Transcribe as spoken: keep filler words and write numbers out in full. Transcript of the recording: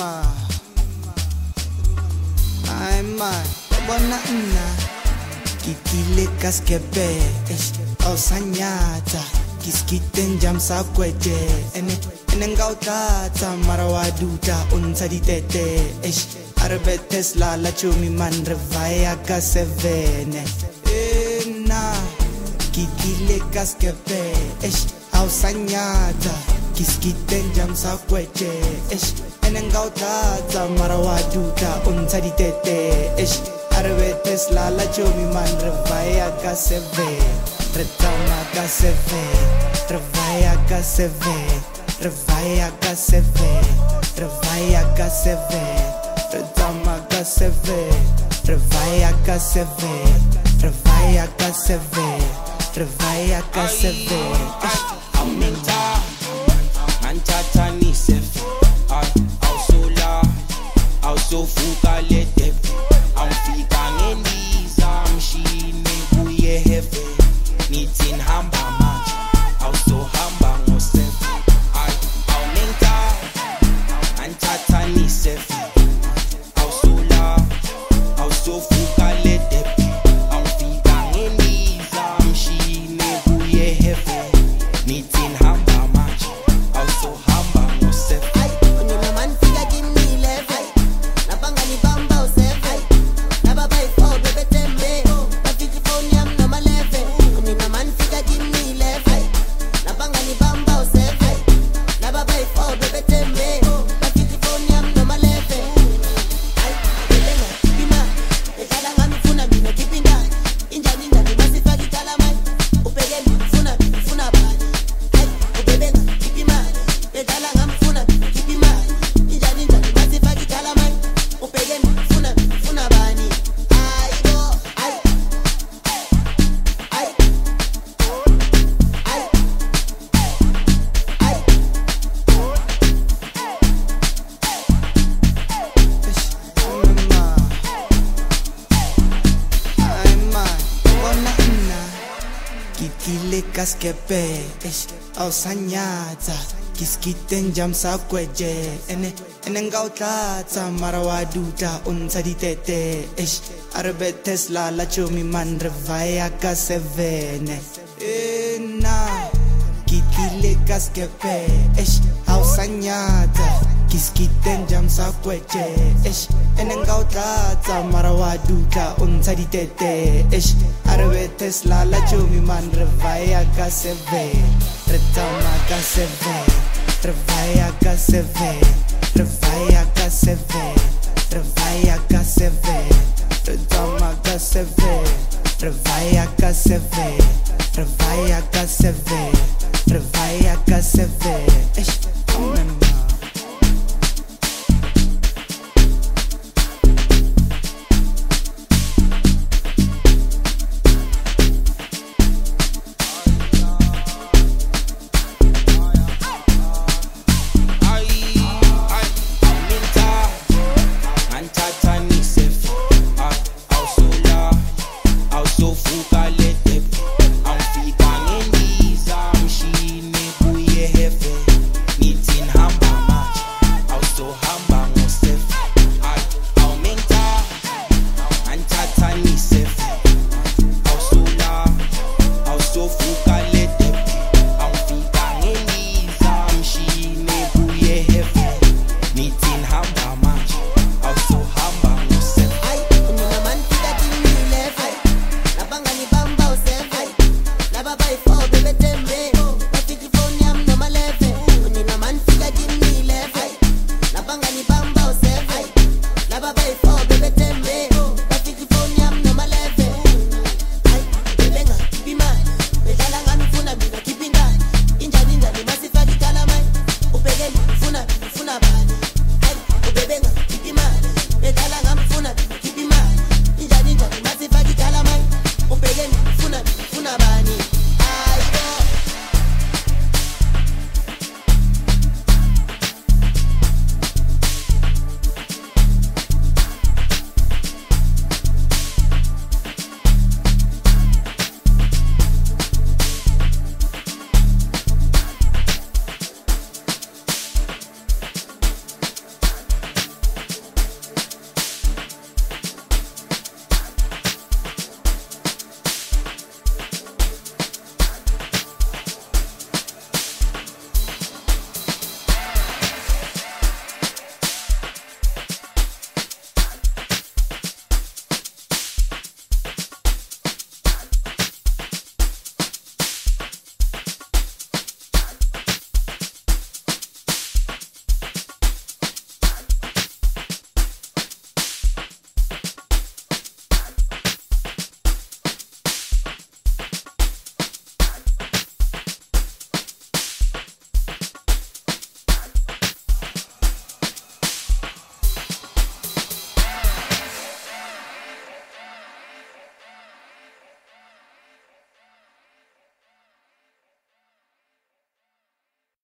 Ma, ay ma, bona na. Kitile kaskepe, ish, osanyata. Kiskiten jam sa kweje, ene, ene ngautata marawaduta unsa ditete, ish. Arbe Tesla la chumi man revaya kasevene. Ena, kitile kaskepe, ish, osanyata. Kiskiten jam sa kweje, ish. Ene ngautata marawaduta unsa ditete, ish. Arbe Tesla la chumi man revaya kasevene. Retama kaseve, revaya kaseve, revaya kaseve, revaya kaseve, retama kaseve, revaya kaseve, revaya kaseve, revaya kaseve. Aminta, antata ni sefe, ay au sola, au sofuka lete, au fika ngendiza mshine buye hefe. Nitin hamba manje, also hamba ngosefe. Ay, au menta, antata ni sefe. Au sola, au sofuka ledepi. Au fika ngendiza mshine buye hefe. Nitin hamba manje, also hamba ngosefe. Ay, onye maman figa give me lefe. Napanga ni bamba usefe. Nababay fo bebe tembe. Mafiki phone yam no malefe. Man figure give me left eye. Napanga ni bamba usefe. Nababay fo bebe tembe. Mafiki phone yam no malefe. Ay, belenga bima. Ekala ngami funa bino kipinda. Injani ndani masifaki talamai. Upege funa funa bani. Ay, ubebenga kipima. Ekala ngami funa kipima. Injani ndani masifaki talamai. Upege funa funa bani. Ay go ay. Ay. Kitile kaskepe, ish, osanyata. Kiskiten jam sa kweje, ene, ene ngautata marawaduta unsa ditete, ish. Arbe Tesla la chumi man revaya kasevene. Ena, kitile kaskepe, ish, osanyata. Kiskiten jam sa kweje, ish. Ene ngautata marawaduta unsa ditete, ish. Arbe Tesla la chumi man revaya kaseve. Retama kaseve, revaya kaseve, revaya kaseve, revaya kaseve, retama kaseve, revaya kaseve, revaya kaseve, revaya